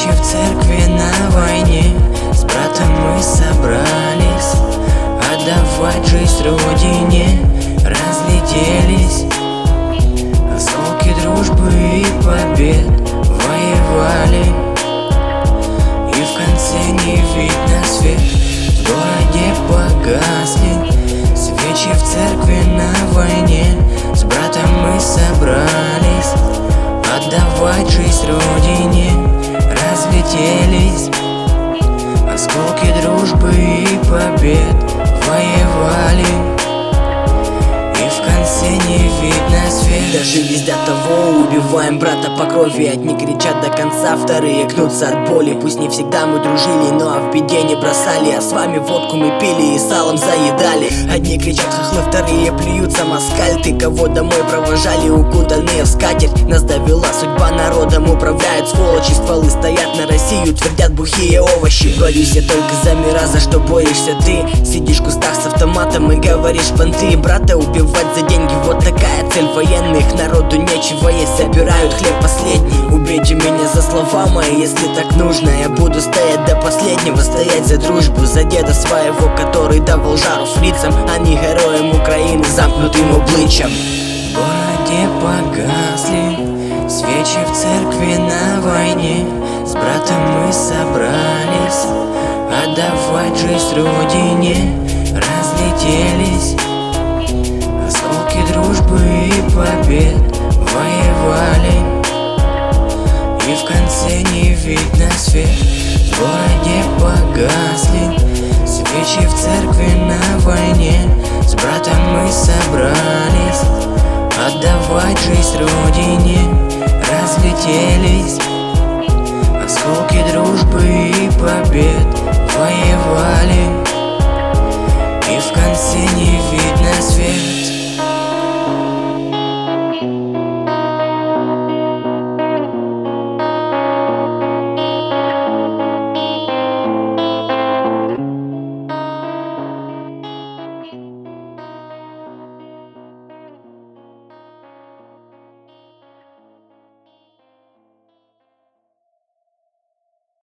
Свечи в церкви на войне, с братом мы собрались отдавать жизнь родине. Разлетелись осколки дружбы и побед, воевали, и в конце не видно свет. В городе погасли свечи в церкви на войне, с братом мы собрались отдавать жизнь родине. Разлетелись осколки дружбы и побед, воевали, и в конце не видно свет. Дожились до того, убиваем брата по крови. Одни кричат до конца, вторые гнутся от боли. Пусть не всегда мы дружили, но в беде не бросали. А с вами водку мы пили и салом заедали. Одни кричат хохлы, вторые плюются москаль. Ты кого домой провожали, укутанные в скатерть. Нас довела судьба, народом управляют сволочи. Стволы стоят на Россию, твердят бухие овощи. Борюсь я только за мира, за что борешься ты? Сидишь в кустах с автоматом и говоришь понты. Брата убивать за деньги, вот такая цель военных. Народу нечего есть, собирают хлеб последний. Убейте меня за слова мои, если так нужно. Я буду стоять до последнего, стоять за дружбу, за деда своего, который давал жару фрицам, а не героям Украины, замкнутым обличьем. В городе погасли свечи в церкви на войне, с братом мы собрались отдавать жизнь родине. Разлетелись осколки дружбы и побед, воевали, и в конце не видно свет. В городе погасли свечи в церкви на войне, с братом мы собрались отдавать жизнь родине. Разлетелись